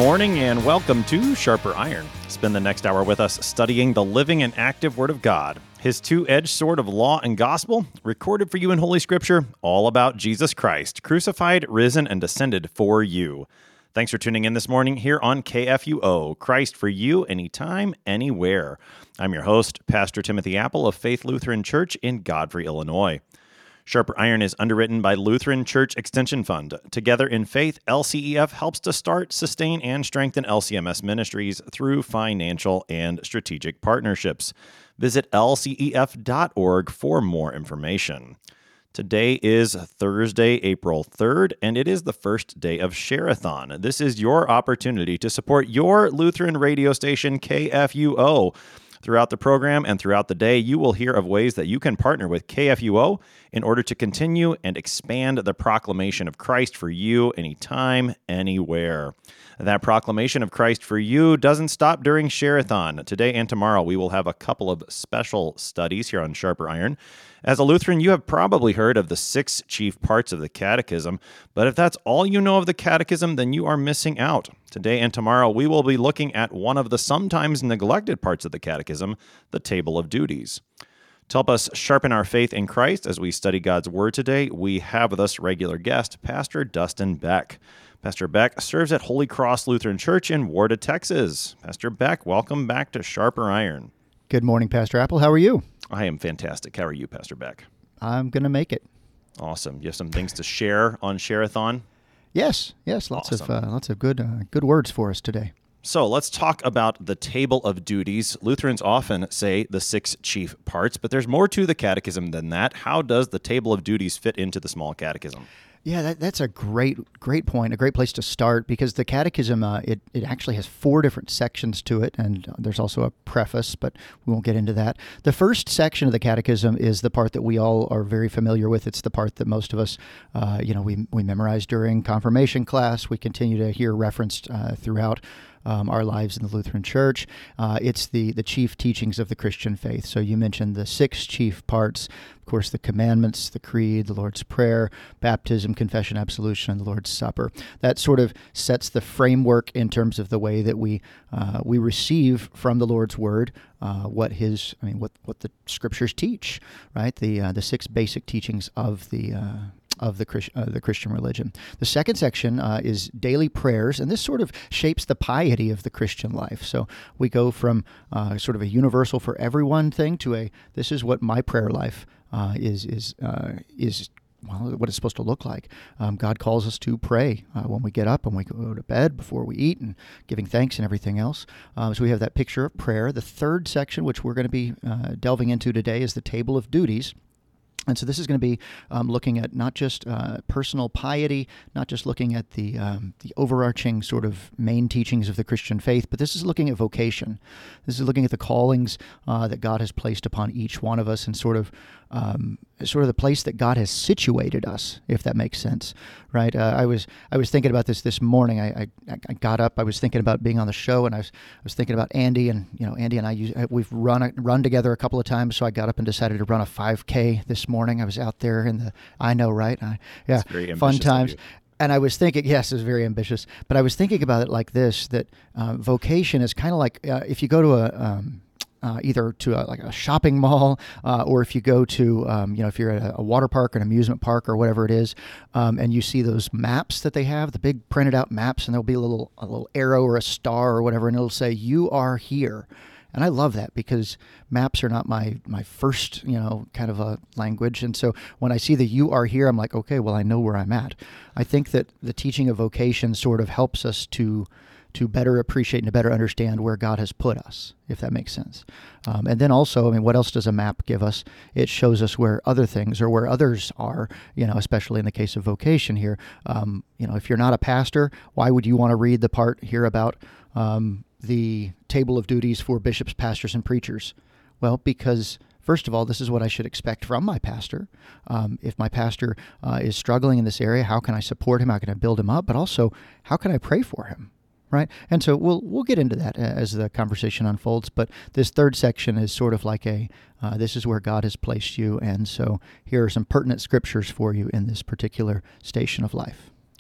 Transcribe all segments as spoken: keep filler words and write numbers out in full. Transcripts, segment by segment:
morning and welcome to Sharper Iron. Spend the next hour with us studying the living and active Word of God, His two-edged sword of law and gospel, recorded for you in Holy Scripture, all about Jesus Christ, crucified, risen, and descended for you. Thanks for tuning in this morning here on K F U O, Christ for you, anytime, anywhere. I'm your host, Pastor Timothy Apple of Faith Lutheran Church in Godfrey, Illinois. Sharper Iron is underwritten by Lutheran Church Extension Fund. Together in Faith, L C E F helps to start, sustain, and strengthen L C M S ministries through financial and strategic partnerships. Visit L C E F dot org for more information. Today is Thursday, April third, and it is the first day of Share-a-thon. This is your opportunity to support your Lutheran radio station, K F U O. Throughout the program and throughout the day, you will hear of ways that you can partner with K F U O in order to continue and expand the proclamation of Christ for you anytime, anywhere. That proclamation of Christ for you doesn't stop during Share-a-thon. Today and tomorrow, we will have a couple of special studies here on Sharper Iron. As a Lutheran, you have probably heard of the six chief parts of the Catechism, but if that's all you know of the Catechism, then you are missing out. Today and tomorrow, we will be looking at one of the sometimes neglected parts of the Catechism, the Table of Duties. To help us sharpen our faith in Christ as we study God's Word today, we have with us regular guest, Pastor Dustin Beck. Pastor Beck serves at Holy Cross Lutheran Church in Warda, Texas. Pastor Beck, welcome back to Sharper Iron. Good morning, Pastor Apple. How are you? I am fantastic. How are you, Pastor Beck? I'm going to make it. Awesome. You have some things to share on Share-a-thon? Yes, yes. Lots Awesome. of uh, lots of good uh, good words for us today. So let's talk about the Table of Duties. Lutherans often say the six chief parts, but there's more to the Catechism than that. How does the Table of Duties fit into the Small Catechism? Yeah, that, that's a great, great point, a great place to start, because the Catechism, uh, it, it actually has four different sections to it, and there's also a preface, but we won't get into that. The first section of the Catechism is the part that we all are very familiar with. It's the part that most of us, uh, you know, we, we memorize during confirmation class. We continue to hear referenced uh, throughout Um, our lives in the Lutheran Church. Uh, it's the, the chief teachings of the Christian faith. So you mentioned the six chief parts, of course, the commandments, the creed, the Lord's Prayer, baptism, confession, absolution, and the Lord's Supper. That sort of sets the framework in terms of the way that we uh, we receive from the Lord's Word uh, what His, I mean, what what the Scriptures teach, right? The uh, the six basic teachings of the uh, of the, Christ, uh, the Christian religion. The second section uh, is daily prayers, and this sort of shapes the piety of the Christian life. So we go from uh, sort of a universal for everyone thing to a, this is what my prayer life uh, is, is, uh, is well, what it's supposed to look like. Um, God calls us to pray uh, when we get up and we go to bed, before we eat, and giving thanks and everything else. Um, so we have that picture of prayer. The third section, which we're going to be uh, delving into today, is the Table of Duties. And so this is going to be um, looking at not just uh, personal piety, not just looking at the um, the overarching sort of main teachings of the Christian faith, but this is looking at vocation. This is looking at the callings uh, that God has placed upon each one of us, and sort of um, sort of the place that God has situated us, if that makes sense, right? Uh, I was I was thinking about this this morning. I, I I got up. I was thinking about being on the show, and I was I was thinking about Andy, and you know Andy and I use, we've run a, run together a couple of times. So I got up and decided to run a five K this morning. Morning. I was out there in the, I know, right? I, yeah, fun times. And I was thinking, yes, it was very ambitious, but I was thinking about it like this, that uh, vocation is kind of like uh, if you go to a, um, uh, either to a, like a shopping mall, uh, or if you go to, um, you know, if you're at a, a water park or an amusement park or whatever it is, um, and you see those maps that they have, the big printed out maps, and there'll be a little, a little arrow or a star or whatever, and it'll say, you are here. And I love that, because maps are not my, my first, you know, kind of a language. And so when I see the you are here, I'm like, okay, well, I know where I'm at. I think that the teaching of vocation sort of helps us to to better appreciate and to better understand where God has put us, if that makes sense. Um, and then also, I mean, what else does a map give us? It shows us where other things or where others are, you know, especially in the case of vocation here. Um, you know, if you're not a pastor, why would you want to read the part here about um, the Table of Duties for bishops, pastors, and preachers? Well, because first of all, this is what I should expect from my pastor. Um, if my pastor uh, is struggling in this area, how can I support him? How can I build him up? But also, how can I pray for him? Right? And so we'll we'll get into that as the conversation unfolds. But this third section is sort of like a, uh, this is where God has placed you. And so here are some pertinent scriptures for you in this particular station of life.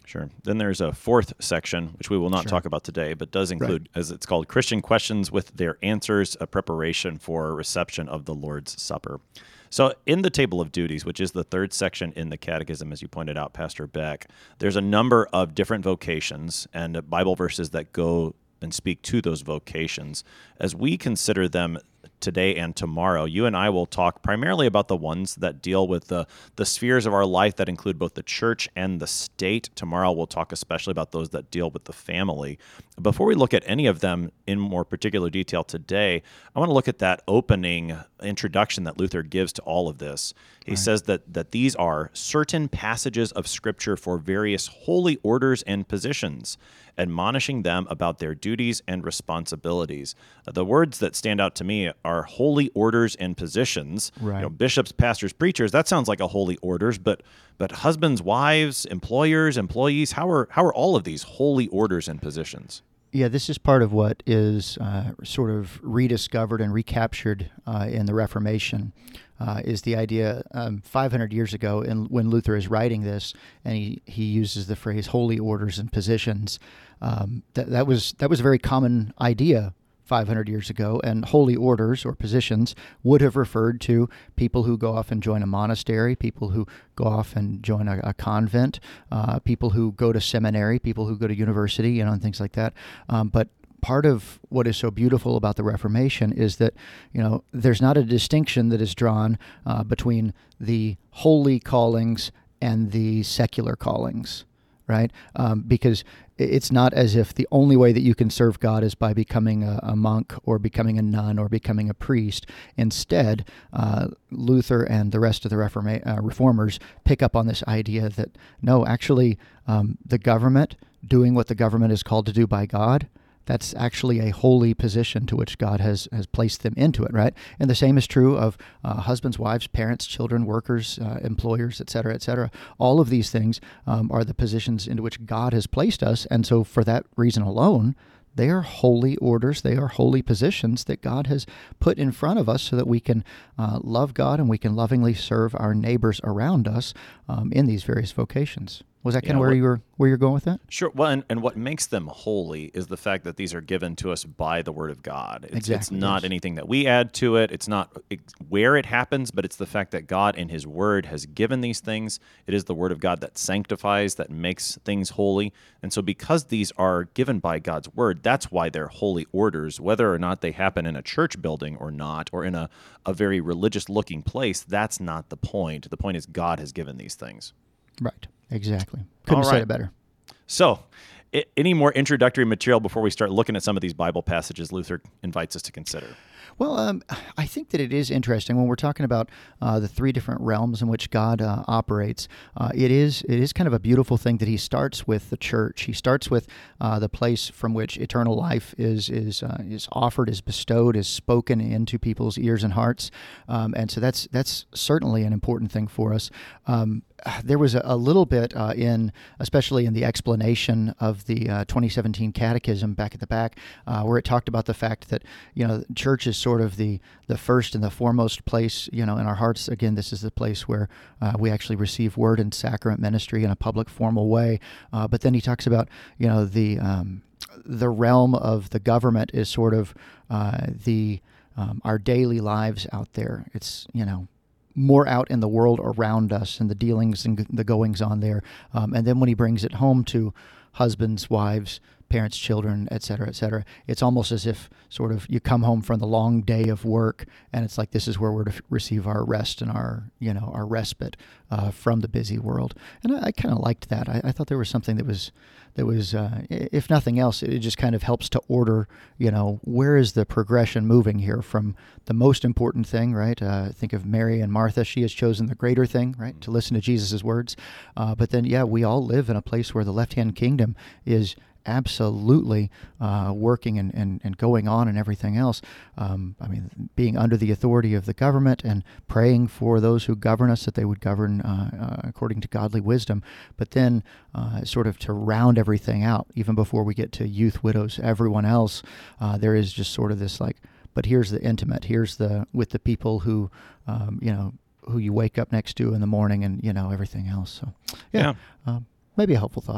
Sure. Then there's a fourth section, which we will not Sure. talk about today, but does include, right. as it's called, Christian questions with their answers, a preparation for reception of the Lord's Supper. So in the table of duties, which is the third section in the catechism, as you pointed out, Pastor Beck, there's a number of different vocations and Bible verses that go and speak to those vocations. As we consider them today and tomorrow, you and I will talk primarily about the ones that deal with the, the spheres of our life that include both the church and the state. Tomorrow we'll talk especially about those that deal with the family. Before we look at any of them in more particular detail today, I want to look at that opening introduction that Luther gives to all of this. He right. says that, that these are certain passages of Scripture for various holy orders and positions, admonishing them about their duties and responsibilities. The words that stand out to me are holy orders and positions. Right. You know, bishops, pastors, preachers, that sounds like a holy orders, but but husbands, wives, employers, employees, how are how are all of these holy orders and positions? Yeah, this is part of what is uh, sort of rediscovered and recaptured uh, in the Reformation, uh, is the idea um, five hundred years ago, in, when Luther is writing this, and he, he uses the phrase holy orders and positions. Um, that, that was that was a very common idea five hundred years ago, and holy orders or positions would have referred to people who go off and join a monastery, people who go off and join a, a convent, uh, people who go to seminary, people who go to university, you know, and things like that. Um, but part of what is so beautiful about the Reformation is that, you know, there's not a distinction that is drawn uh, between the holy callings and the secular callings, right? Um, because it's not as if the only way that you can serve God is by becoming a, a monk or becoming a nun or becoming a priest. Instead, uh, Luther and the rest of the Reforma- uh, reformers pick up on this idea that, no, actually, um, the government doing what the government is called to do by God, that's actually a holy position to which God has, has placed them into it, right? And the same is true of uh, husbands, wives, parents, children, workers, uh, employers, et cetera, et cetera. All of these things um, are the positions into which God has placed us. And so for that reason alone, they are holy orders. They are holy positions that God has put in front of us so that we can uh, love God and we can lovingly serve our neighbors around us um, in these various vocations. Was that kind yeah, of where what, you were where you're going with that? Sure. Well, and, and what makes them holy is the fact that these are given to us by the Word of God. It's, exactly, it's not yes. anything that we add to it. It's not where it happens, but it's the fact that God in His Word has given these things. It is the Word of God that sanctifies, that makes things holy. And so because these are given by God's Word, that's why they're holy orders, whether or not they happen in a church building or not, or in a, a very religious-looking place. That's not the point. The point is God has given these things. Right. Exactly. Couldn't All have right. said it better. So, I- any more introductory material before we start looking at some of these Bible passages Luther invites us to consider? Well, um, I think that it is interesting when we're talking about uh, the three different realms in which God uh, operates. Uh, it is it is kind of a beautiful thing that He starts with the church. He starts with uh, the place from which eternal life is is uh, is offered, is bestowed, is spoken into people's ears and hearts, um, and so that's that's certainly an important thing for us. Um, there was a, a little bit uh, in, especially in the explanation of the uh, twenty seventeen Catechism back at the back, uh, where it talked about the fact that, you know, church is sort of the, the first and the foremost place, you know, in our hearts. Again, this is the place where uh, we actually receive word and sacrament ministry in a public, formal way. Uh, but then he talks about, you know, the um, the realm of the government is sort of uh, the um, our daily lives out there. It's, you know, more out in the world around us and the dealings and the goings on there. Um, and then when he brings it home to husbands, wives, parents, children, et cetera, et cetera, it's almost as if sort of you come home from the long day of work and it's like, this is where we're to receive our rest and our, you know, our respite uh, from the busy world. And I, I kind of liked that. I, I thought there was something that was, that was, uh, if nothing else, it just kind of helps to order, you know, where is the progression moving here from the most important thing, right? Uh, think of Mary and Martha. She has chosen the greater thing, right? To listen to Jesus' words. Uh, but then, yeah, we all live in a place where the left-hand kingdom is absolutely uh, working and, and, and going on and everything else. Um, I mean, being under the authority of the government and praying for those who govern us that they would govern uh, uh, according to godly wisdom. But then uh, sort of to round everything out, even before we get to youth, widows, everyone else, uh, there is just sort of this like, but here's the intimate, here's the, with the people who, um, you know, who you wake up next to in the morning and, you know, everything else. So, yeah, Yeah. Um, maybe a helpful thought.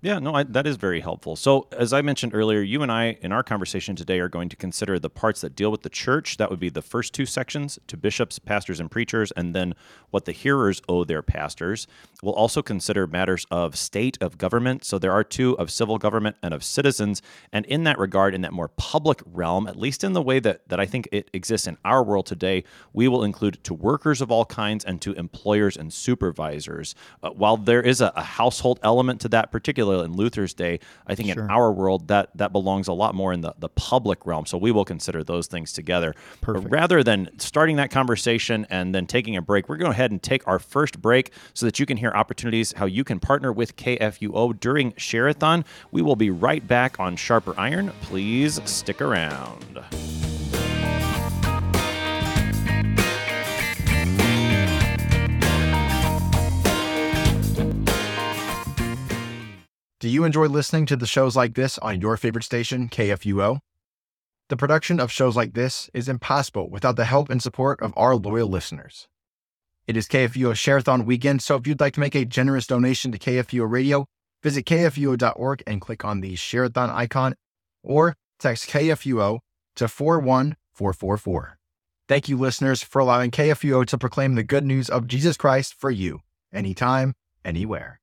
Yeah, no, I, that is very helpful. So, as I mentioned earlier, you and I, in our conversation today, are going to consider the parts that deal with the church. That would be the first two sections, to bishops, pastors, and preachers, and then what the hearers owe their pastors. We'll also consider matters of state, of government. So, there are two, of civil government and of citizens. And in that regard, in that more public realm, at least in the way that, that I think it exists in our world today, we will include to workers of all kinds and to employers and supervisors. Uh, while there is a, a household element to that, particularly in Luther's day, I think Sure. in our world that that belongs a lot more in the, the public realm. So we will consider those things together. Perfect. But rather than starting that conversation and then taking a break, we're going to go ahead and take our first break so that you can hear opportunities how you can partner with K F U O during Share-a-thon. We will be right back on Sharper Iron. Please stick around. Do you enjoy listening to the shows like this on your favorite station, K F U O? The production of shows like this is impossible without the help and support of our loyal listeners. It is K F U O Share-a-thon weekend, so if you'd like to make a generous donation to K F U O Radio, visit K F U O dot org and click on the Share-a-thon icon, or text K F U O to four one four four four. Thank you, listeners, for allowing K F U O to proclaim the good news of Jesus Christ for you, anytime, anywhere.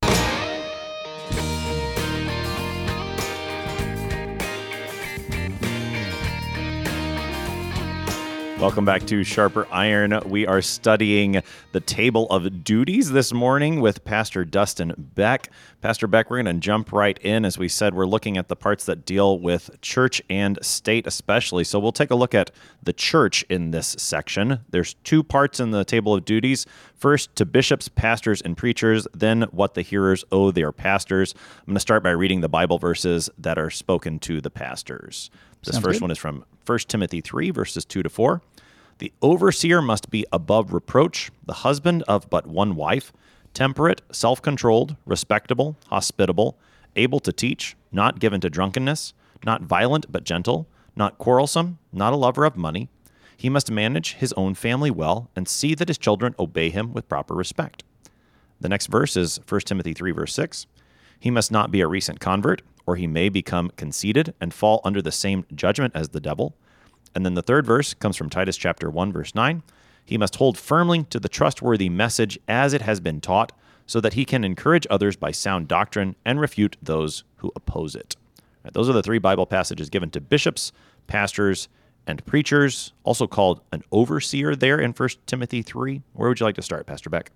Welcome back to Sharper Iron. We are studying the Table of Duties this morning with Pastor Dustin Beck. Pastor Beck, we're going to jump right in. As we said, we're looking at the parts that deal with church and state especially. So we'll take a look at the church in this section. There's two parts in the Table of Duties. First, to bishops, pastors, and preachers, then what the hearers owe their pastors. I'm going to start by reading the Bible verses that are spoken to the pastors. This Sounds first good. one is from First Timothy three, verses two to four. The overseer must be above reproach, the husband of but one wife, temperate, self-controlled, respectable, hospitable, able to teach, not given to drunkenness, not violent but gentle, not quarrelsome, not a lover of money. He must manage his own family well and see that his children obey him with proper respect. The next verse is First Timothy three, verse six. He must not be a recent convert, or he may become conceited and fall under the same judgment as the devil. And then the third verse comes from Titus chapter one, verse nine. He must hold firmly to the trustworthy message as it has been taught, so that he can encourage others by sound doctrine and refute those who oppose it. All right, those are the three Bible passages given to bishops, pastors, and preachers, also called an overseer there in First Timothy three. Where would you like to start, Pastor Beck?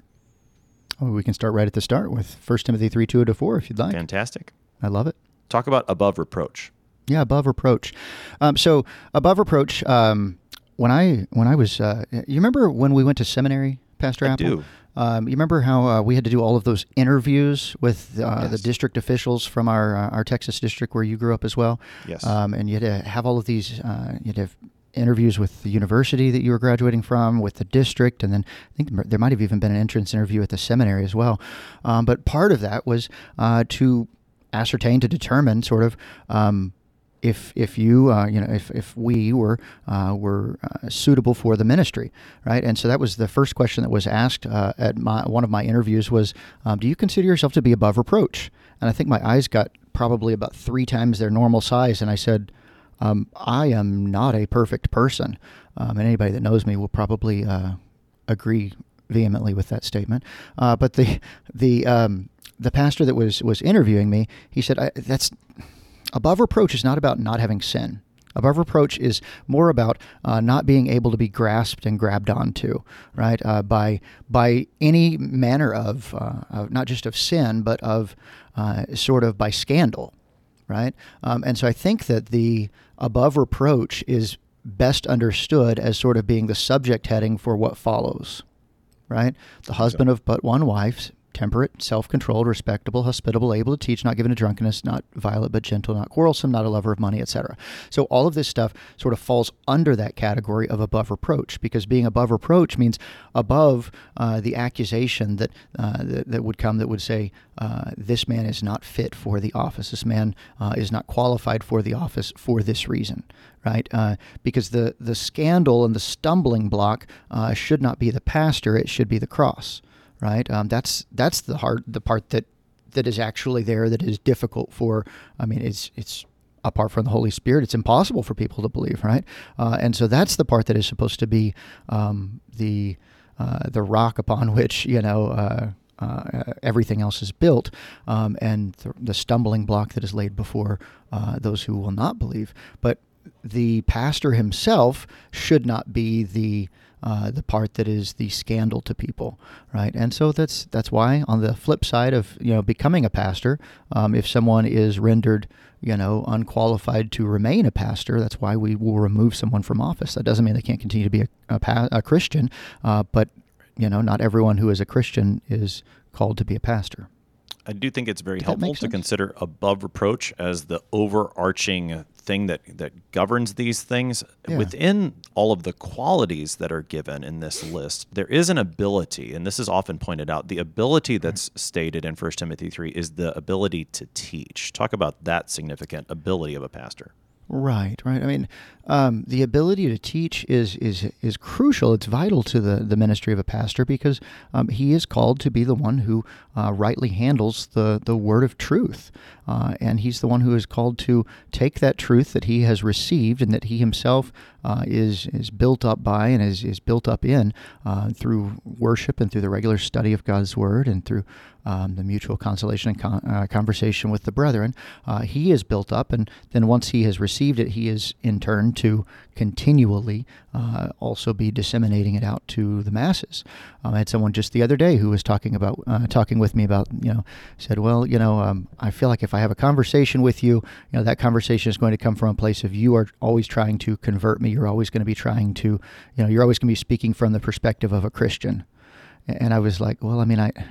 Oh, we can start right at the start with First Timothy three, two to four, if you'd like. Fantastic. I love it. Talk about above reproach. Yeah, above reproach. Um, so above reproach. Um, when I when I was, uh, you remember when we went to seminary, Pastor I Apple? do. Um, you remember how uh, we had to do all of those interviews with uh, Yes. the district officials from our uh, our Texas district where you grew up as well? Yes. Um, and you had to have all of these. Uh, you had to have interviews with the university that you were graduating from, with the district, and then I think there might have even been an entrance interview at the seminary as well. Um, but part of that was uh, to ascertain, to determine, sort of. Um, If if you uh, you know if, if we were uh, were uh, suitable for the ministry, right? And so that was the first question that was asked uh, at my one of my interviews was, um, do you consider yourself to be above reproach? And I think my eyes got probably about three times their normal size, and I said, um, I am not a perfect person, um, and anybody that knows me will probably uh, agree vehemently with that statement. Uh, but the the um, the pastor that was was interviewing me, he said, I, that's. Above reproach is not about not having sin. Above reproach is more about uh, not being able to be grasped and grabbed onto, right, uh, by by any manner of, uh, of, not just of sin, but of uh, sort of by scandal, right? Um, and so I think that the above reproach is best understood as sort of being the subject heading for what follows, right? The husband of but one wife, temperate, self-controlled, respectable, hospitable, able to teach, not given to drunkenness, not violent but gentle, not quarrelsome, not a lover of money, et cetera. So all of this stuff sort of falls under that category of above reproach, because being above reproach means above uh, the accusation that, uh, that that would come that would say, uh, this man is not fit for the office. This man uh, is not qualified for the office for this reason, right? Uh, because the, the scandal and the stumbling block uh, should not be the pastor, it should be the cross. Right, um, that's that's the hard the part that that is actually there that is difficult for. I mean, it's it's. Apart from the Holy Spirit, it's impossible for people to believe, right? Uh, and so that's the part that is supposed to be um, the uh, the rock upon which, you know, uh, uh, everything else is built, um, and the, the stumbling block that is laid before uh, those who will not believe. But the pastor himself should not be the uh, the part that is the scandal to people, right? And so that's that's why on the flip side of, you know, becoming a pastor, um, if someone is rendered, you know, unqualified to remain a pastor, that's why we will remove someone from office. That doesn't mean they can't continue to be a, a, pa- a Christian, uh, but, you know, not everyone who is a Christian is called to be a pastor. I do think it's very Does that helpful make to sense? consider above reproach as the overarching thing that, that governs these things. Yeah. Within all of the qualities that are given in this list, there is an ability, and this is often pointed out, the ability that's stated in First Timothy three is the ability to teach. Talk about that significant ability of a pastor. Right, right. I mean, um, the ability to teach is is is crucial. It's vital to the, the ministry of a pastor because um, he is called to be the one who uh, rightly handles the, the word of truth. Uh, and he's the one who is called to take that truth that he has received and that he himself uh, is is built up by and is, is built up in uh, through worship and through the regular study of God's word and through um, the mutual consolation and con- uh, conversation with the brethren. Uh, he is built up, and then once he has received it, he is in turn to continually uh, also be disseminating it out to the masses. Um, I had someone just the other day who was talking about uh, talking with me about, you know, said, well, you know, um, I feel like if I have a conversation with you, you know, that conversation is going to come from a place of you are always trying to convert me. You're always going to be trying to, you know, you're always going to be speaking from the perspective of a Christian. And I was like, well, I mean, I,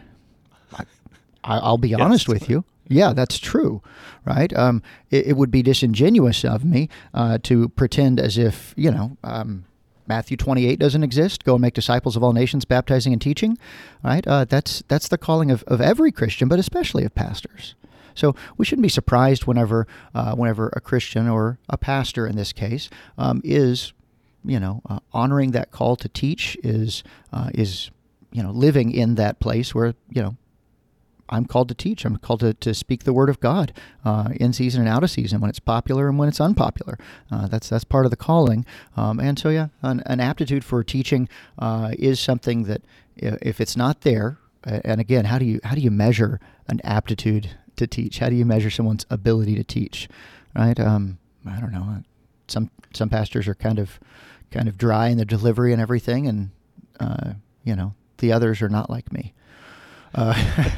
I I'll be Yes. honest with you. Yeah, that's true, right? Um, it, it would be disingenuous of me uh, to pretend as if, you know, um, Matthew twenty-eight doesn't exist. Go and make disciples of all nations, baptizing and teaching, right? Uh, that's that's the calling of, of every Christian, but especially of pastors. So we shouldn't be surprised whenever uh, whenever a Christian or a pastor in this case um, is, you know, uh, honoring that call to teach, is uh, is, you know, living in that place where, you know, I'm called to teach. I'm called to, to speak the word of God uh, in season and out of season, when it's popular and when it's unpopular. Uh, that's that's part of the calling. Um, and so, yeah, an, an aptitude for teaching uh, is something that if it's not there, and again, how do you how do you measure an aptitude to teach? How do you measure someone's ability to teach? Right? Um, I don't know. Some some pastors are kind of kind of dry in the delivery and everything, and uh, you know, the others are not like me. Uh,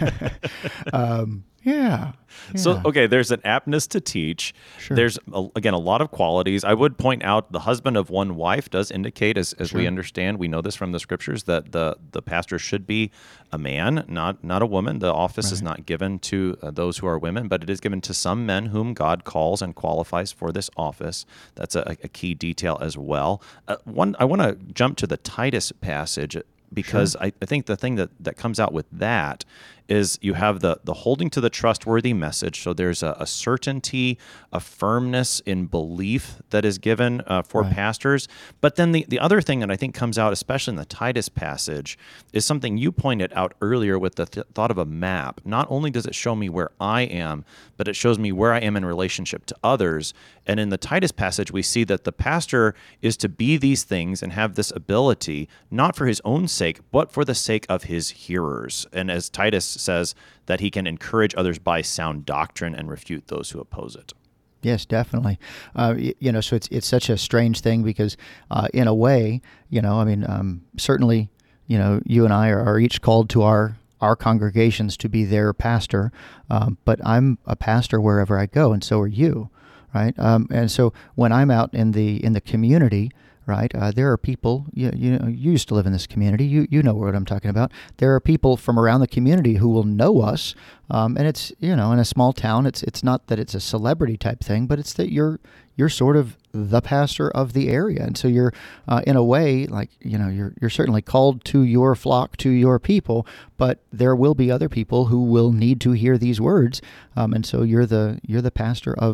um, yeah, yeah. So, okay, there's an aptness to teach. Sure. There's, a, again, a lot of qualities. I would point out the husband of one wife does indicate, as, as Sure. we understand, we know this from the scriptures, that the, the pastor should be a man, not not a woman. The office is Right. not given to uh, those who are women, but it is given to some men whom God calls and qualifies for this office. That's a, a key detail as well. Uh, one, I want to jump to the Titus passage, because Sure. I, I think the thing that, that comes out with that is you have the the holding to the trustworthy message. So there's a, a certainty, a firmness in belief that is given uh, for Right. pastors. But then the, the other thing that I think comes out, especially in the Titus passage, is something you pointed out earlier with the th- thought of a map. Not only does it show me where I am, but it shows me where I am in relationship to others. And in the Titus passage, we see that the pastor is to be these things and have this ability, not for his own sake, but for the sake of his hearers. And as Titus says, that he can encourage others by sound doctrine and refute those who oppose it. Yes, definitely. Uh, y- you know, so it's it's such a strange thing because, uh, in a way, you know, I mean, um, certainly, you know, you and I are, are each called to our our congregations to be their pastor, um, but I'm a pastor wherever I go, and so are you, right? Um, and so when I'm out in the in the community, right, uh, there are people. You, you know, you used to live in this community. You you know what I'm talking about. There are people from around the community who will know us, um, and it's, you know, in a small town, it's it's not that it's a celebrity type thing, but it's that you're you're sort of the pastor of the area, and so you're uh, in a way, like, you know, you're you're certainly called to your flock, to your people, but there will be other people who will need to hear these words, um, and so you're the you're the pastor of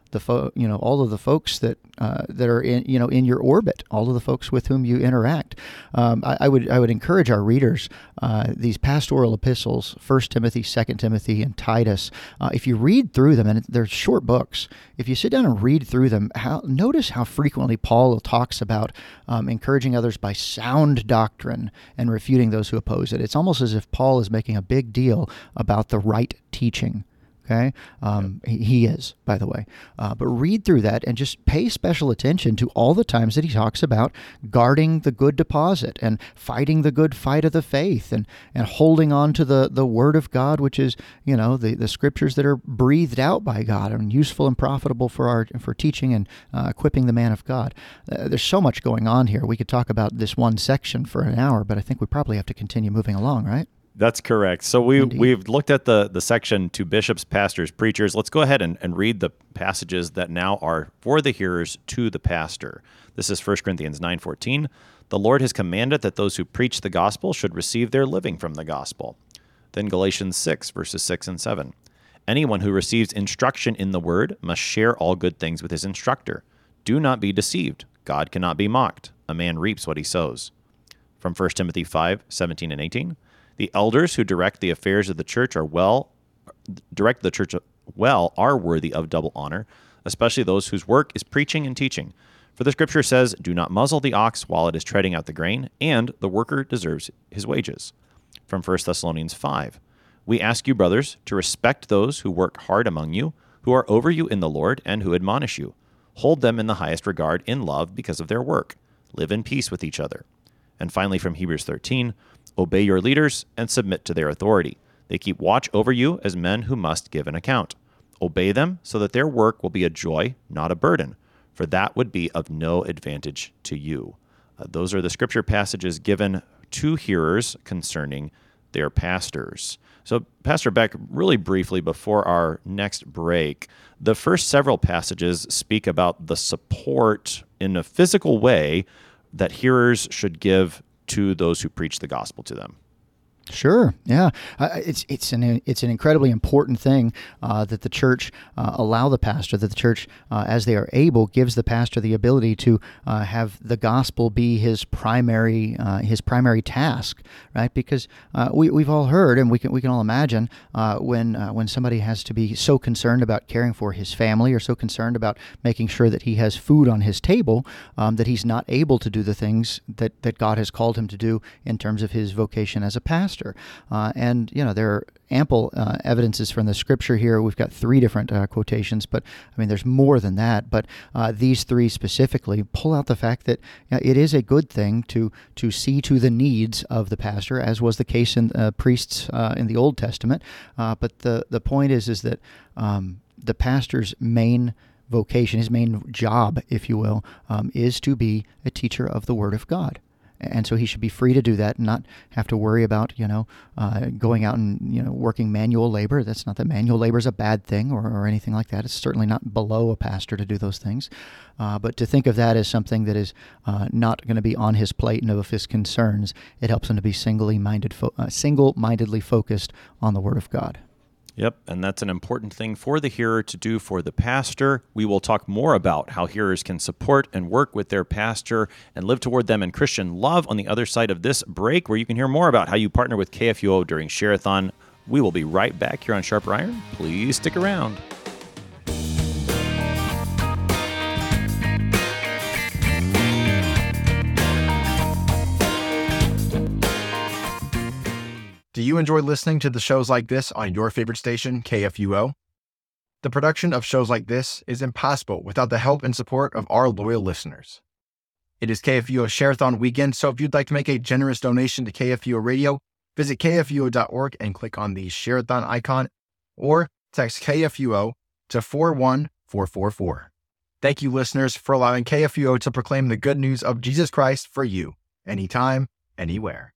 the fo- you know all of the folks that uh, that are in you know in your orbit, all of the folks with whom you interact. Um, I, I would I would encourage our readers uh, these pastoral epistles, First Timothy, Second Timothy, and Titus. Uh, if you read through them, and they're short books, if you sit down and read through them, how, notice how frequently Paul talks about um, encouraging others by sound doctrine and refuting those who oppose it. It's almost as if Paul is making a big deal about the right teaching. Okay, um, he, he is, by the way. Uh, but read through that and just pay special attention to all the times that he talks about guarding the good deposit and fighting the good fight of the faith and, and holding on to the, the Word of God, which is, you know, the, the scriptures that are breathed out by God and useful and profitable for our for teaching and uh, equipping the man of God. Uh, there's so much going on here. We could talk about this one section for an hour, but I think we probably have to continue moving along, right? That's correct. So we, Indeed. we've looked at the, the section to bishops, pastors, preachers. Let's go ahead and, and read the passages that now are for the hearers to the pastor. This is First Corinthians nine fourteen. The Lord has commanded that those who preach the gospel should receive their living from the gospel. Then Galatians six, verses six and seven. Anyone who receives instruction in the word must share all good things with his instructor. Do not be deceived. God cannot be mocked. A man reaps what he sows. From First Timothy five, seventeen and eighteen. The elders who direct the affairs of the church are well, direct the church well, are worthy of double honor, especially those whose work is preaching and teaching. For the scripture says, do not muzzle the ox while it is treading out the grain, and the worker deserves his wages. From First Thessalonians five. We ask you, brothers, to respect those who work hard among you, who are over you in the Lord, and who admonish you. Hold them in the highest regard in love because of their work. Live in peace with each other. And finally, from Hebrews thirteen, obey your leaders and submit to their authority. They keep watch over you as men who must give an account. Obey them so that their work will be a joy, not a burden, for that would be of no advantage to you. Uh, those are the scripture passages given to hearers concerning their pastors. So, Pastor Beck, really briefly before our next break, the first several passages speak about the support in a physical way that hearers should give to those who preach the gospel to them. Sure. Yeah. Uh, it's it's an it's an incredibly important thing uh, that the church uh, allow the pastor, that the church, uh, as they are able, gives the pastor the ability to uh, have the gospel be his primary uh, his primary task, right? Because uh, we we've all heard, and we can we can all imagine uh, when uh, when somebody has to be so concerned about caring for his family, or so concerned about making sure that he has food on his table, um, that he's not able to do the things that that God has called him to do in terms of his vocation as a pastor. Uh, and, you know, there are ample uh, evidences from the scripture here. We've got three different uh, quotations, but, I mean, there's more than that. But uh, these three specifically pull out the fact that you know, it is a good thing to to see to the needs of the pastor, as was the case in uh, priests uh, in the Old Testament. Uh, but the, the point is, is that um, the pastor's main vocation, his main job, if you will, um, is to be a teacher of the Word of God. And so he should be free to do that and not have to worry about, you know, uh, going out and, you know, working manual labor. That's not that manual labor is a bad thing or, or anything like that. It's certainly not below a pastor to do those things. Uh, but to think of that as something that is uh, not going to be on his plate and of his concerns, it helps him to be singly minded, fo- uh, single-mindedly focused on the Word of God. Yep, and that's an important thing for the hearer to do for the pastor. We will talk more about how hearers can support and work with their pastor and live toward them in Christian love on the other side of this break, where you can hear more about how you partner with K F U O during Share-a-thon. We will be right back here on Sharper Iron. Please stick around. Do you enjoy listening to the shows like this on your favorite station, K F U O? The production of shows like this is impossible without the help and support of our loyal listeners. It is K F U O Share-a-thon weekend, so if you'd like to make a generous donation to K F U O Radio, visit K F U O dot org and click on the Share-a-thon icon, or text K F U O to four one four four four. Thank you, listeners, for allowing K F U O to proclaim the good news of Jesus Christ for you, anytime, anywhere.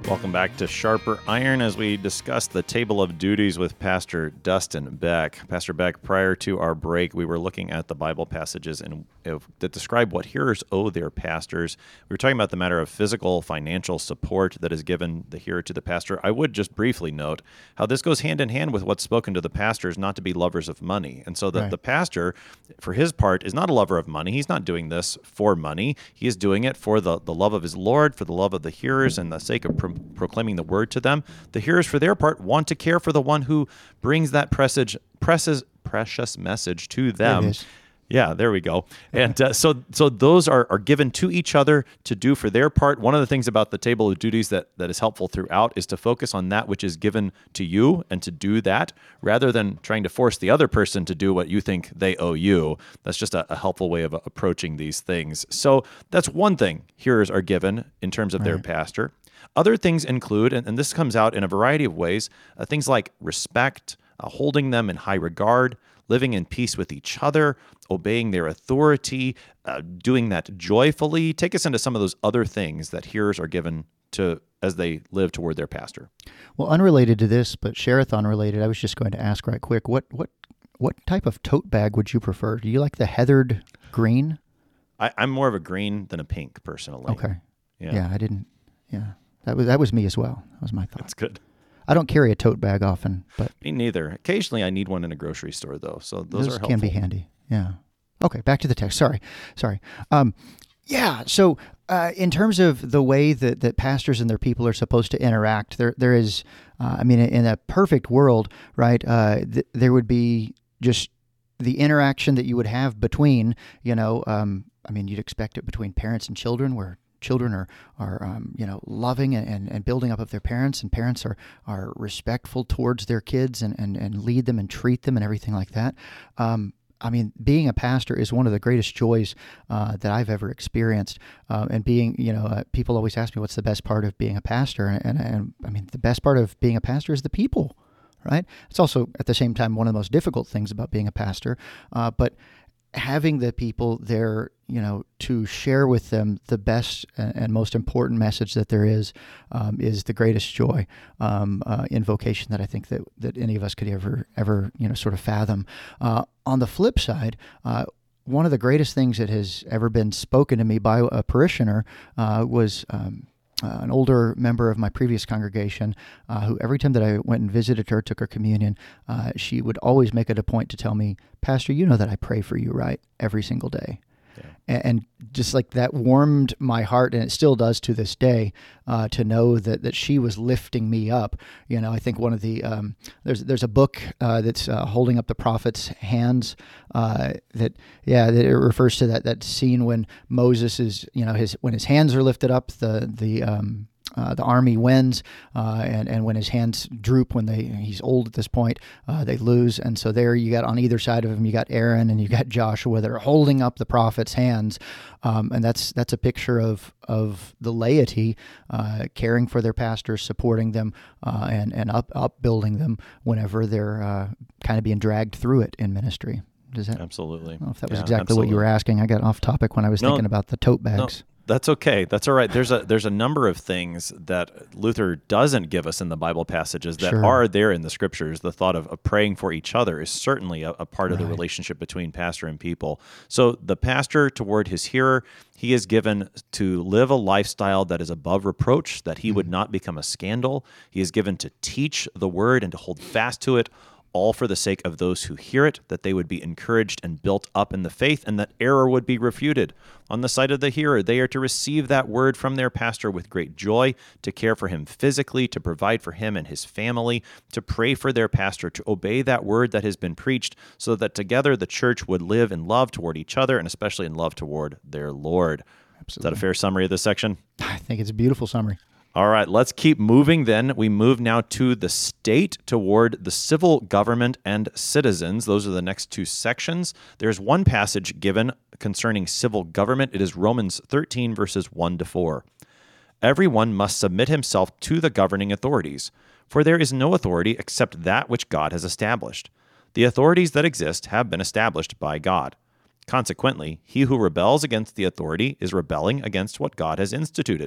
Welcome back to Sharper Iron as we discuss the table of duties with Pastor Dustin Beck. Pastor Beck, prior to our break, we were looking at the Bible passages and that describe what hearers owe their pastors. We were talking about the matter of physical, financial support that is given the hearer to the pastor. I would just briefly note how this goes hand in hand with what's spoken to the pastors not to be lovers of money. And so the, Right. the pastor, for his part, is not a lover of money. He's not doing this for money. He is doing it for the, the love of his Lord, for the love of the hearers, and the sake of pro- proclaiming the word to them. The hearers, for their part, want to care for the one who brings that presage, presses, precious message to them. It is. Yeah, there we go. And uh, so so those are, are given to each other to do for their part. One of the things about the table of duties that, that is helpful throughout is to focus on that which is given to you and to do that rather than trying to force the other person to do what you think they owe you. That's just a, a helpful way of uh, approaching these things. So that's one thing hearers are given in terms of their Right. pastor. Other things include, and, and this comes out in a variety of ways, uh, things like respect, uh, holding them in high regard, living in peace with each other, obeying their authority, uh, doing that joyfully. Take us into some of those other things that hearers are given to as they live toward their pastor. Well, unrelated to this, but Sherathon related, I was just going to ask right quick, what what what type of tote bag would you prefer? Do you like the heathered green? I, I'm more of a green than a pink, personally. Okay. Yeah. Yeah, I didn't. Yeah, that was that was me as well. That was my thought. That's good. I don't carry a tote bag often, but Me neither. Occasionally I need one in a grocery store, though, so those, those are helpful. can be handy. Yeah. Okay, back to the text. Sorry, sorry. Um, yeah. So, uh, in terms of the way that, that pastors and their people are supposed to interact, there there is, uh, I mean, in a perfect world, right? Uh, th- there would be just the interaction that you would have between, you know, um, I mean, you'd expect it between parents and children, where children are, are um, you know, loving and, and building up of their parents, and parents are, are respectful towards their kids and, and, and lead them and treat them and everything like that. Um, I mean, being a pastor is one of the greatest joys uh, that I've ever experienced. Uh, and being, you know, uh, people always ask me, what's the best part of being a pastor? And, and, and I mean, the best part of being a pastor is the people, right? It's also, at the same time, one of the most difficult things about being a pastor. Uh, but having the people there, you know, to share with them the best and most important message that there is, um, is the greatest joy um, uh, in vocation that I think that, that any of us could ever, ever, you know, sort of fathom. Uh, on the flip side, uh, one of the greatest things that has ever been spoken to me by a parishioner uh, was um, Uh, an older member of my previous congregation, uh, who every time that I went and visited her, took her communion, uh, she would always make it a point to tell me, Pastor, you know that I pray for you, right? Every single day. Yeah. And, and just like that warmed my heart, and it still does to this day, uh, to know that, that she was lifting me up. You know, I think one of the, um, there's there's a book uh, that's uh, holding up the prophet's hands uh, that, yeah, that it refers to that, that scene when Moses is, you know, his when his hands are lifted up, the, the, um, Uh, the army wins, uh, and and when his hands droop, when they he's old at this point, uh, they lose. And so there you got on either side of him, you got Aaron and you got Joshua that are holding up the prophet's hands, um, and that's that's a picture of of the laity uh, caring for their pastors, supporting them, uh, and and up upbuilding them whenever they're uh, kind of being dragged through it in ministry. Does that? Absolutely. I don't know if that was Yeah, exactly absolutely. what you were asking. I got off topic when I was No, thinking about the tote No, bags. that's okay. That's all right. There's a there's a number of things that Luther doesn't give us in the Bible passages that Sure. are there in the scriptures. The thought of, of praying for each other is certainly a, a part of the Right. relationship between pastor and people. So the pastor toward his hearer, he is given to live a lifestyle that is above reproach, that he would not become a scandal. He is given to teach the word and to hold fast to it, all for the sake of those who hear it, that they would be encouraged and built up in the faith, and that error would be refuted. On the side of the hearer, they are to receive that word from their pastor with great joy, to care for him physically, to provide for him and his family, to pray for their pastor, to obey that word that has been preached, so that together the church would live in love toward each other, and especially in love toward their Lord. Is that a fair summary of this section? I think it's a beautiful summary. All right, let's keep moving then. We move now to the state, toward the civil government and citizens. Those are the next two sections. There's one passage given concerning civil government. It is Romans thirteen, verses one to four. Everyone must submit himself to the governing authorities, for there is no authority except that which God has established. The authorities that exist have been established by God. Consequently, he who rebels against the authority is rebelling against what God has instituted.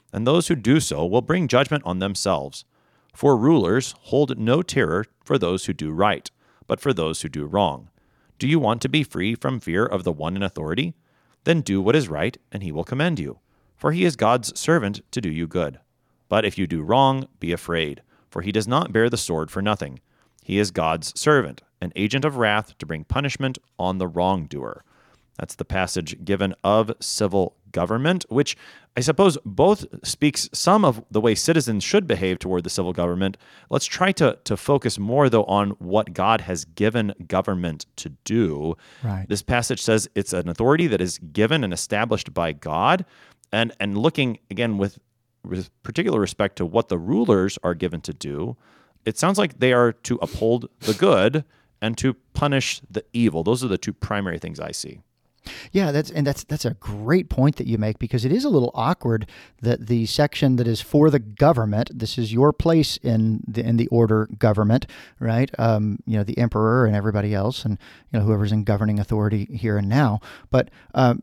and those who do so will bring judgment on themselves. For rulers hold no terror for those who do right, but for those who do wrong. Do you want to be free from fear of the one in authority? Then do what is right, and he will commend you, for he is God's servant to do you good. But if you do wrong, be afraid, for he does not bear the sword for nothing. He is God's servant, an agent of wrath to bring punishment on the wrongdoer. That's the passage given of civil government, which I suppose both speaks some of the way citizens should behave toward the civil government. Let's try to, to focus more, though, on what God has given government to do. Right. This passage says it's an authority that is given and established by God, and, and looking, again, with, with particular respect to what the rulers are given to do, it sounds like they are to uphold the good and to punish the evil. Those are the two primary things I see. Yeah, that's and that's that's a great point that you make, because it is a little awkward that the section that is for the government, this is your place in the in the order government, right? Um, you know, the emperor and everybody else, and you know whoever's in governing authority here and now. But um,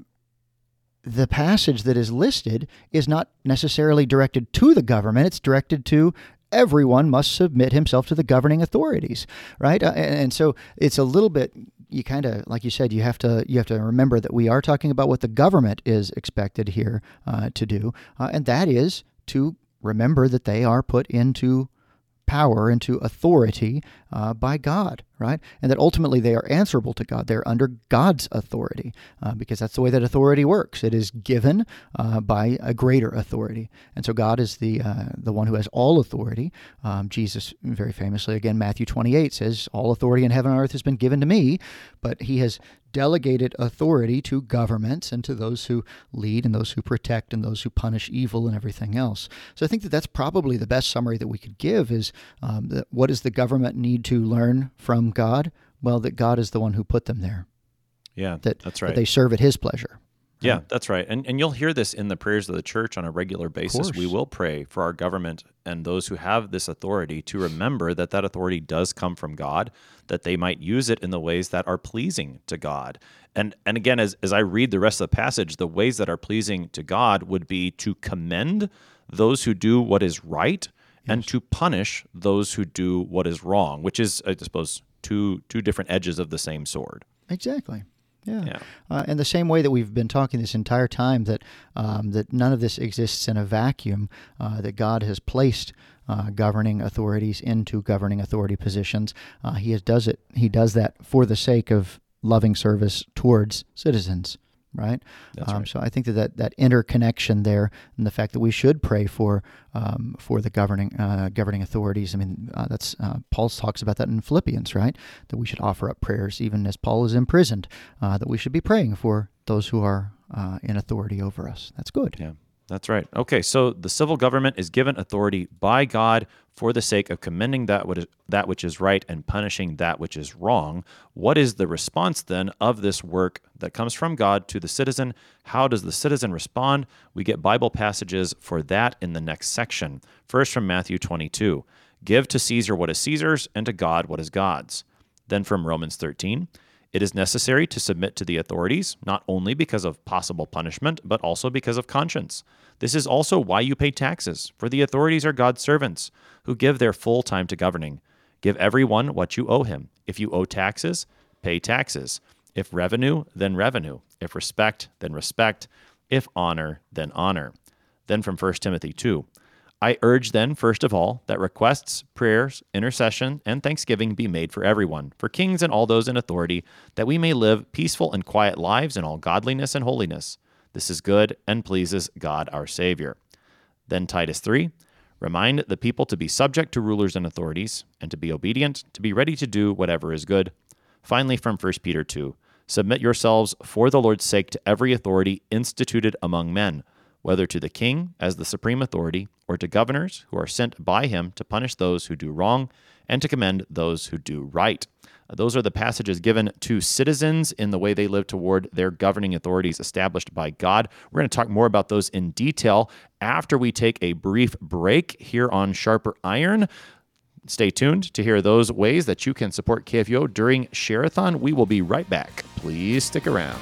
the passage that is listed is not necessarily directed to the government; it's directed to everyone must submit himself to the governing authorities, right? Uh, and, and so it's a little bit. You kind of, like you said, you have to you have to remember that we are talking about what the government is expected here uh, to do, uh, and that is to remember that they are put into power, into authority uh, by God, right? And that ultimately they are answerable to God. They're under God's authority uh, because that's the way that authority works. It is given uh, by a greater authority. And so God is the uh, the one who has all authority. Um, Jesus very famously, again, Matthew twenty-eight says, all authority in heaven and earth has been given to me, but he has delegated authority to governments and to those who lead and those who protect and those who punish evil and everything else. So I think that that's probably the best summary that we could give is um, that what does the government need to learn from God? Well, that God is the one who put them there. Yeah, that, that's right. That they serve at his pleasure. Yeah, that's right. And and you'll hear this in the prayers of the church on a regular basis. We will pray for our government and those who have this authority to remember that that authority does come from God, that they might use it in the ways that are pleasing to God. And and again, as, as I read the rest of the passage, the ways that are pleasing to God would be to commend those who do what is right and to punish those who do what is wrong, which is, I suppose, two two different edges of the same sword. Exactly. Yeah, yeah. Uh, and the same way that we've been talking this entire time that um, that none of this exists in a vacuum, uh, that God has placed uh, governing authorities into governing authority positions. Uh, he has, does it. He does that for the sake of loving service towards citizens. Right? That's um, right. So I think that, that that interconnection there, and the fact that we should pray for um, for the governing uh, governing authorities. I mean, uh, that's uh, Paul talks about that in Philippians, right? That we should offer up prayers, even as Paul is imprisoned. Uh, that we should be praying for those who are uh, in authority over us. That's good. Yeah. That's right. Okay, so the civil government is given authority by God for the sake of commending that which is, that which is right and punishing that which is wrong. What is the response then of this work that comes from God to the citizen? How does the citizen respond? We get Bible passages for that in the next section. First from Matthew twenty-two, give to Caesar what is Caesar's and to God what is God's. Then from Romans thirteen, it is necessary to submit to the authorities, not only because of possible punishment, but also because of conscience. This is also why you pay taxes, for the authorities are God's servants, who give their full time to governing. Give everyone what you owe him. If you owe taxes, pay taxes. If revenue, then revenue. If respect, then respect. If honor, then honor. Then from First Timothy two, I urge then, first of all, that requests, prayers, intercession, and thanksgiving be made for everyone, for kings and all those in authority, that we may live peaceful and quiet lives in all godliness and holiness. This is good and pleases God our Savior. Then Titus three, remind the people to be subject to rulers and authorities, and to be obedient, to be ready to do whatever is good. Finally, from First Peter two, submit yourselves for the Lord's sake to every authority instituted among men, whether to the king as the supreme authority, or to governors who are sent by him to punish those who do wrong and to commend those who do right. Those are the passages given to citizens in the way they live toward their governing authorities established by God. We're going to talk more about those in detail after we take a brief break here on Sharper Iron. Stay tuned to hear those ways that you can support K F U O during Share-a-thon. We will be right back. Please stick around.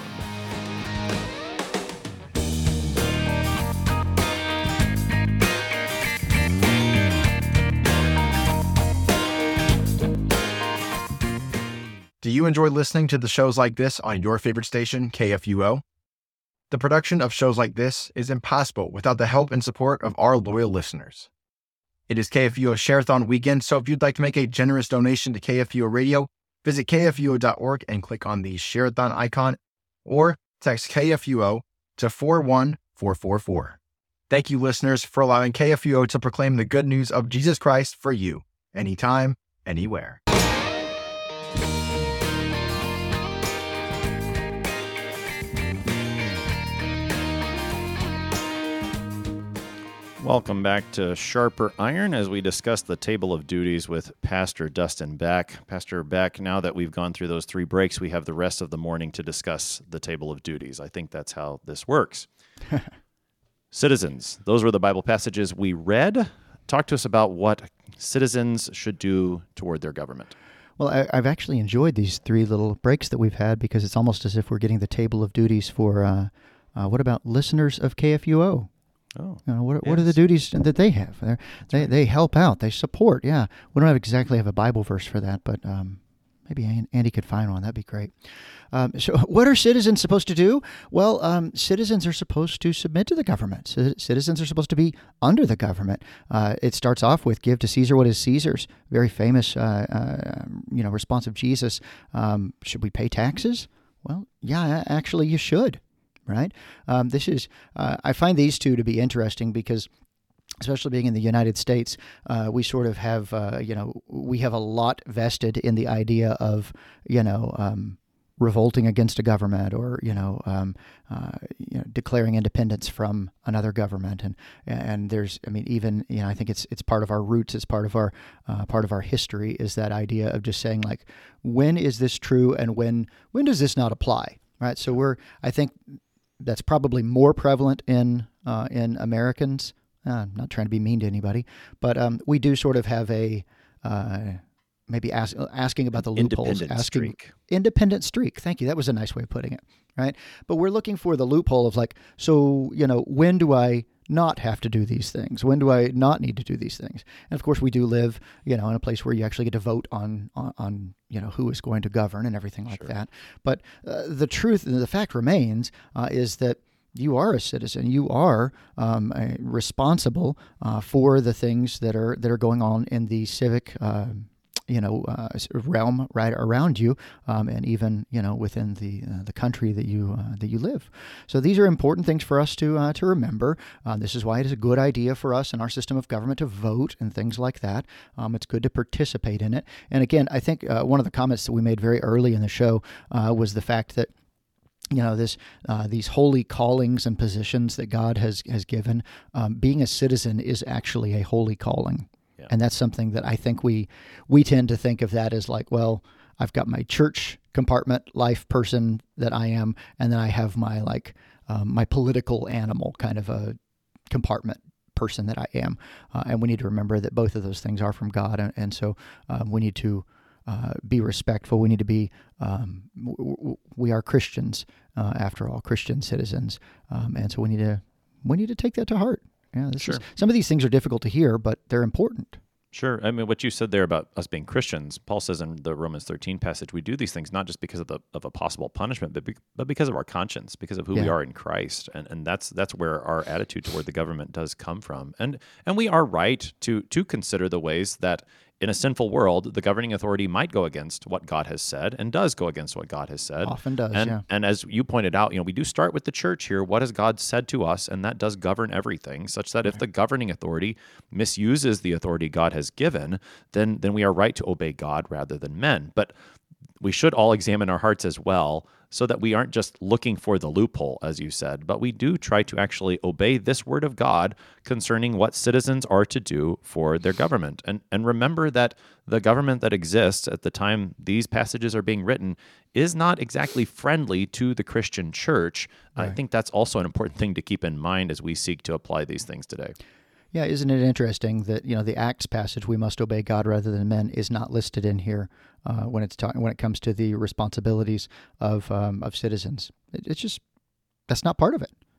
you enjoy listening to the shows like this on your favorite station, K F U O? The production of shows like this is impossible without the help and support of our loyal listeners. It is K F U O Share-a-thon weekend, so if you'd like to make a generous donation to K F U O Radio, visit K F U O dot org and click on the Share-a-thon icon, or text K F U O to four one four four four. Thank you, listeners, for allowing K F U O to proclaim the good news of Jesus Christ for you, anytime, anywhere. Welcome back to Sharper Iron as we discuss the table of duties with Pastor Dustin Beck. Pastor Beck, now that we've gone through those three breaks, we have the rest of the morning to discuss the table of duties. I think that's how this works. Citizens, those were the Bible passages we read. Talk to us about what citizens should do toward their government. Well, I, I've actually enjoyed these three little breaks that we've had because it's almost as if we're getting the table of duties for, uh, uh, what about listeners of K F U O? Oh, you know, what, yes. what are the duties that they have? They're, they right. they help out. They support. Yeah, we don't have exactly have a Bible verse for that, but um, maybe Andy could find one. That'd be great. Um, so, what are citizens supposed to do? Well, um, citizens are supposed to submit to the government. C- citizens are supposed to be under the government. Uh, it starts off with "Give to Caesar what is Caesar's." Very famous, uh, uh, you know, response of Jesus. Um, should we pay taxes? Well, yeah, actually, you should. Right? Um, this is, uh, I find these two to be interesting because, especially being in the United States, uh, we sort of have, uh, you know, we have a lot vested in the idea of, you know, um, revolting against a government or, you know, um, uh, you know, declaring independence from another government. And, and there's, I mean, even, you know, I think it's, it's part of our roots. It's part of our, uh, part of our history is that idea of just saying like, when is this true? And when, when does this not apply? Right. So we're, I think, that's probably more prevalent in uh, in Americans. Uh, I'm not trying to be mean to anybody, but um, we do sort of have a uh, maybe ask, asking about the loopholes. Independent asking, streak. Independent streak. Thank you. That was a nice way of putting it, right? But we're looking for the loophole of like, so, you know, when do I not have to do these things? When do I not need to do these things? And of course, we do live, you know, in a place where you actually get to vote on, on, on you know, who is going to govern and everything like Sure. that. But uh, the truth, the fact remains, uh, is that you are a citizen. You are um, uh, responsible uh, for the things that are that are going on in the civic, uh, you know, uh, realm right around you, um, and even you know within the uh, the country that you uh, that you live. So these are important things for us to uh, to remember. Uh, this is why it is a good idea for us in our system of government to vote and things like that. Um, it's good to participate in it. And again, I think uh, one of the comments that we made very early in the show uh, was the fact that, you know, this uh, these holy callings and positions that God has has given. Um, being a citizen is actually a holy calling. Yeah. And that's something that I think we we tend to think of that as like, well, I've got my church compartment life person that I am, and then I have my like um, my political animal kind of a compartment person that I am. Uh, and we need to remember that both of those things are from God, and, and so um, we need to uh, be respectful. We need to be um, w- w- we are Christians uh, after all, Christian citizens, um, and so we need to we need to take that to heart. Yeah, this sure. is, some of these things are difficult to hear, but they're important. Sure. I mean, what you said there about us being Christians, Paul says in the Romans thirteen passage, we do these things not just because of the of a possible punishment, but be, but because of our conscience, because of who yeah. we are in Christ, and and that's that's where our attitude toward the government does come from, and and we are right to to consider the ways that in a sinful world, the governing authority might go against what God has said and does go against what God has said. Often does, and, yeah. And as you pointed out, you know, we do start with the church here. What has God said to us? And that does govern everything, such that if the governing authority misuses the authority God has given, then then we are right to obey God rather than men. But we should all examine our hearts as well, so that we aren't just looking for the loophole, as you said, but we do try to actually obey this word of God concerning what citizens are to do for their government. And and remember that the government that exists at the time these passages are being written is not exactly friendly to the Christian church. Right. I think that's also an important thing to keep in mind as we seek to apply these things today. Yeah, isn't it interesting that, you know, the Acts passage, we must obey God rather than men, is not listed in here uh, when it's ta- when it comes to the responsibilities of um, of citizens. It, it's just, that's not part of it.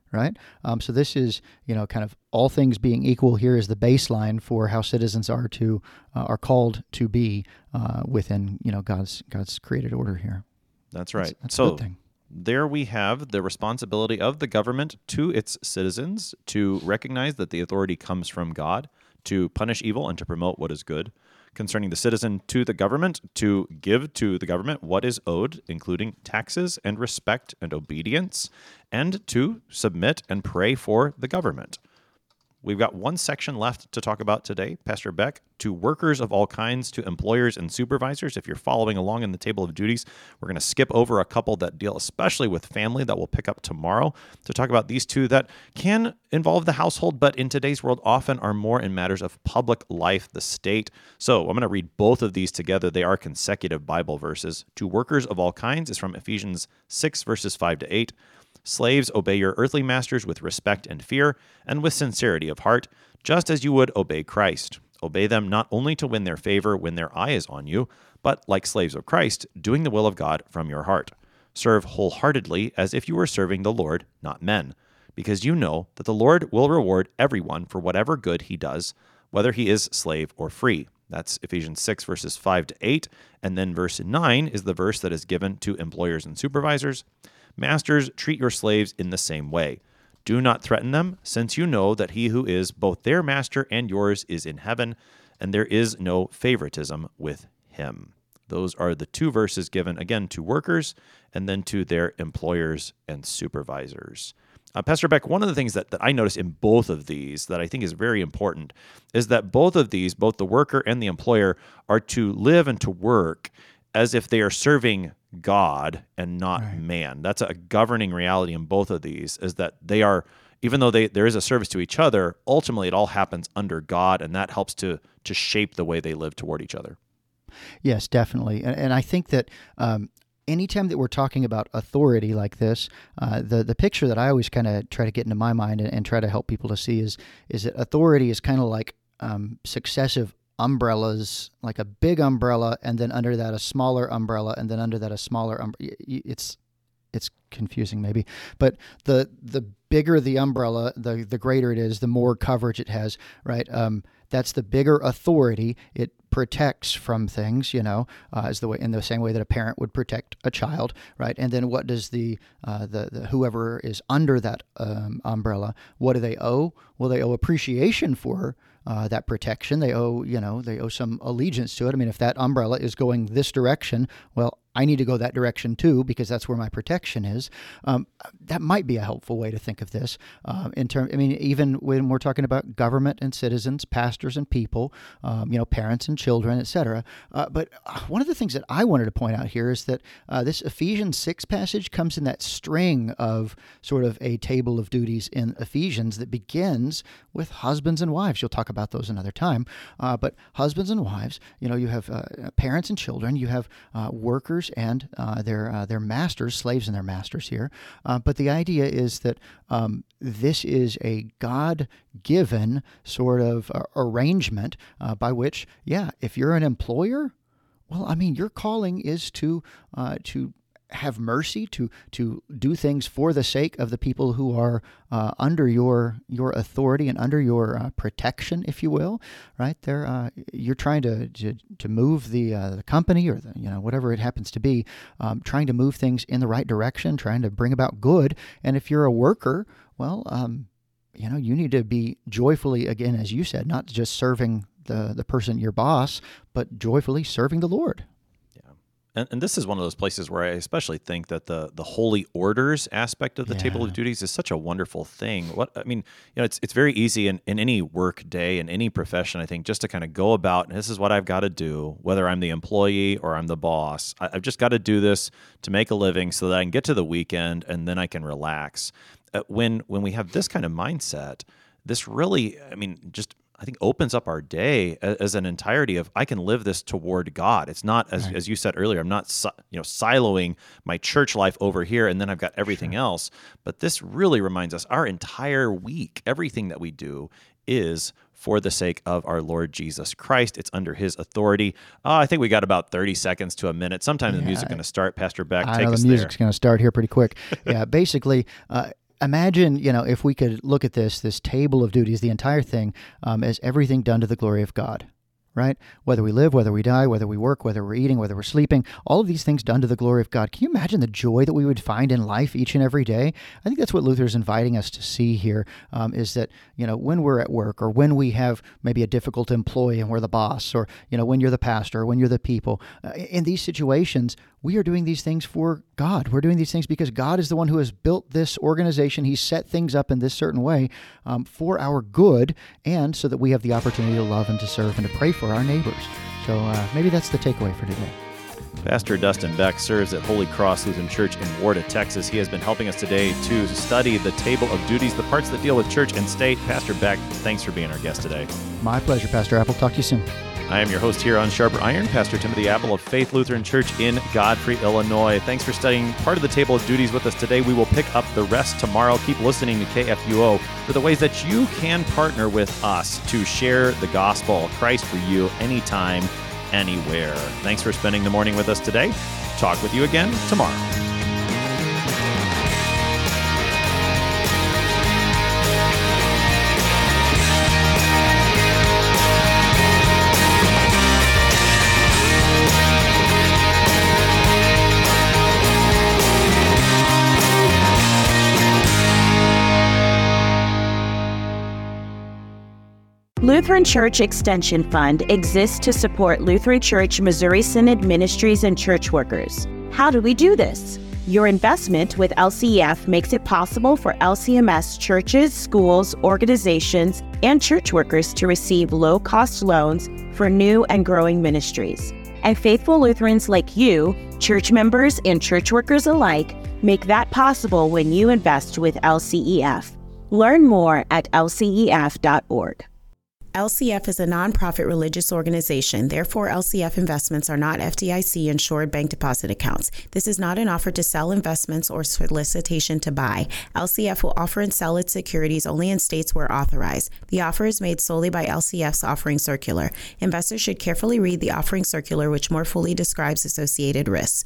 right? Um, so this is, you know, kind of all things being equal. Here is the baseline for how citizens are to uh, are called to be uh, within, you know, God's God's created order here. That's right. That's, that's so a good thing. There we have the responsibility of the government to its citizens to recognize that the authority comes from God, to punish evil and to promote what is good. Concerning the citizen to the government, to give to the government what is owed, including taxes and respect and obedience, and to submit and pray for the government. We've got one section left to talk about today, Pastor Beck, to workers of all kinds, to employers and supervisors. If you're following along in the table of duties, we're going to skip over a couple that deal especially with family that we'll pick up tomorrow to talk about these two that can involve the household, but in today's world often are more in matters of public life, the state. So I'm going to read both of these together. They are consecutive Bible verses. To workers of all kinds is from Ephesians six, verses five to eight. Slaves, obey your earthly masters with respect and fear, and with sincerity of heart, just as you would obey Christ. Obey them not only to win their favor when their eye is on you, but like slaves of Christ, doing the will of God from your heart. Serve wholeheartedly as if you were serving the Lord, not men, because you know that the Lord will reward everyone for whatever good he does, whether he is slave or free. That's Ephesians six, verses five to eight, and then verse nine is the verse that is given to employers and supervisors. Masters, treat your slaves in the same way. Do not threaten them, since you know that he who is both their master and yours is in heaven, and there is no favoritism with him. Those are the two verses given, again, to workers and then to their employers and supervisors. Uh, Pastor Beck, one of the things that, that I notice in both of these that I think is very important is that both of these, both the worker and the employer, are to live and to work as if they are serving God and not right. man. That's a governing reality in both of these, is that they are, even though they, there is a service to each other, ultimately it all happens under God, and that helps to to shape the way they live toward each other. Yes, definitely. And, and I think that um, anytime that we're talking about authority like this, uh, the, the picture that I always kind of try to get into my mind and, and try to help people to see is, is that authority is kind of like um, successive umbrellas, like a big umbrella, and then under that a smaller umbrella, and then under that a smaller umbrella. It's it's confusing maybe, but the the bigger the umbrella, the the greater it is, the more coverage it has, right? Um, that's the bigger authority. It protects from things, you know, uh, as the way in the same way that a parent would protect a child, right? And then what does the uh, the, the whoever is under that um, umbrella, what do they owe? Well, they owe appreciation for Uh, that protection. They owe, you know, they owe some allegiance to it. I mean, if that umbrella is going this direction, well, I need to go that direction too, because that's where my protection is. Um, that might be a helpful way to think of this. Uh, in term, I mean, even when we're talking about government and citizens, pastors and people, um, you know, parents and children, et cetera. Uh, but one of the things that I wanted to point out here is that uh, this Ephesians six passage comes in that string of sort of a table of duties in Ephesians that begins with husbands and wives. You'll talk about those another time. Uh, but husbands and wives, you know, you have uh, parents and children, you have uh, workers and uh, their uh, their masters, slaves and their masters here. Uh, but the idea is that um, this is a God-given sort of uh, arrangement uh, by which, yeah, if you're an employer, well, I mean, your calling is to uh, to have mercy, to to do things for the sake of the people who are uh, under your your authority and under your uh, protection, if you will, right? There, uh, you're trying to, to to move the uh, the company or the, you know, whatever it happens to be, um, trying to move things in the right direction, trying to bring about good. And if you're a worker, well, um, you know, you need to be joyfully, again, as you said, not just serving the the person, your boss, but joyfully serving the Lord. And, and this is one of those places where I especially think that the the holy orders aspect of the Yeah. table of duties is such a wonderful thing. What I mean, you know, it's it's very easy in, in any work day, in any profession, I think, just to kind of go about, and this is what I've got to do, whether I'm the employee or I'm the boss. I, I've just got to do this to make a living so that I can get to the weekend and then I can relax. Uh, when when we have this kind of mindset, this really, I mean, just I think opens up our day as, as an entirety of I can live this toward God. It's not, as Right. as you said earlier, I'm not si- you know siloing my church life over here and then I've got everything Sure. else. But this really reminds us our entire week, everything that we do is for the sake of our Lord Jesus Christ. It's under his authority. Uh, I think we got about thirty seconds to a minute. Sometime the Yeah, music going to start. Pastor Beck, I take know us the there. music's going to start here pretty quick. Yeah, basically, uh, imagine, you know, if we could look at this, this table of duties, the entire thing, um, as everything done to the glory of God. Right? Whether we live, whether we die, whether we work, whether we're eating, whether we're sleeping, all of these things done to the glory of God. Can you imagine the joy that we would find in life each and every day? I think that's what Luther is inviting us to see here, um, is that, you know, when we're at work, or when we have maybe a difficult employee and we're the boss, or, you know, when you're the pastor, or when you're the people, uh, in these situations, we are doing these things for God. We're doing these things because God is the one who has built this organization. He's set things up in this certain way um, for our good, and so that we have the opportunity to love and to serve and to pray for our neighbors. So uh, maybe that's the takeaway for today. Pastor Dustin Beck serves at Holy Cross Lutheran Church in Warda, Texas. He has been helping us today to study the table of duties, the parts that deal with church and state. Pastor Beck, thanks for being our guest today. My pleasure, Pastor Apple. Talk to you soon. I am your host here on Sharper Iron, Pastor Timothy Apple of Faith Lutheran Church in Godfrey, Illinois. Thanks for studying part of the table of duties with us today. We will pick up the rest tomorrow. Keep listening to K F U O for the ways that you can partner with us to share the gospel, Christ for you, anytime, anywhere. Thanks for spending the morning with us today. Talk with you again tomorrow. Lutheran Church Extension Fund exists to support Lutheran Church Missouri Synod ministries and church workers. How do we do this? Your investment with L C E F makes it possible for L C M S churches, schools, organizations, and church workers to receive low-cost loans for new and growing ministries. And faithful Lutherans like you, church members and church workers alike, make that possible when you invest with L C E F. Learn more at L C E F dot org. L C F is a nonprofit religious organization. Therefore, L C F investments are not F D I C-insured bank deposit accounts. This is not an offer to sell investments or solicitation to buy. L C F will offer and sell its securities only in states where authorized. The offer is made solely by L C F's offering circular. Investors should carefully read the offering circular, which more fully describes associated risks.